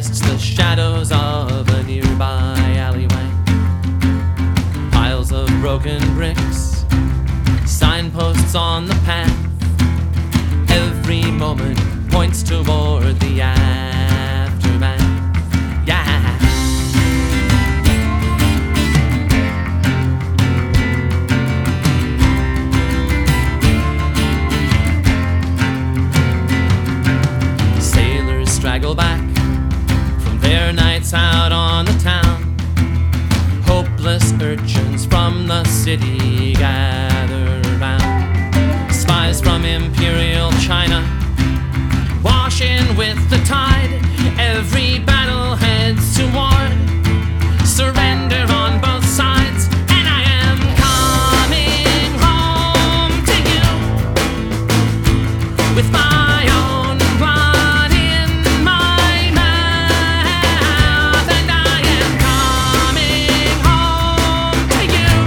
crests the shadows of a nearby alleyway. Piles of broken bricks, signposts on the path. Every moment points toward the aftermath. Yeah. Sailors straggle back from their nights out on the town. Hopeless urchins from the city gather round. Spies from Imperial China wash in with the tide. Every battle heads toward surrender on both sides. And I am coming home to you with my own blood in my mouth. And I am coming home to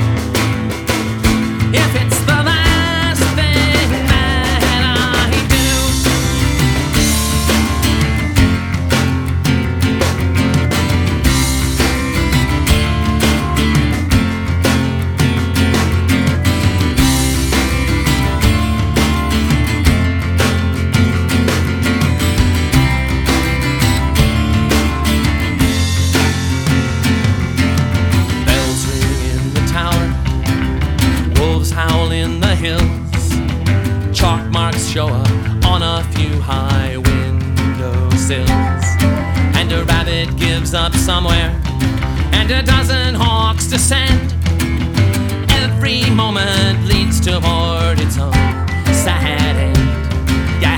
you if it's the last thing that I do. Bells ring in the tower, wolves howl in the hills. Chalk marks show up on a few high windowsills. And a rabbit gives up somewhere, and a dozen hawks descend. Every moment leads toward its own sad end. Yeah.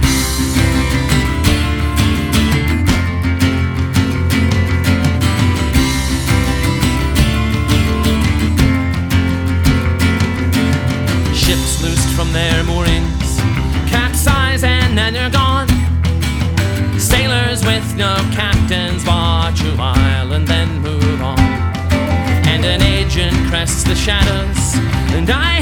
Ships loosed from their moorings capsize and then they're gone. Sailors with no captains watch a while and then move on. And an agent crests the shadows, and I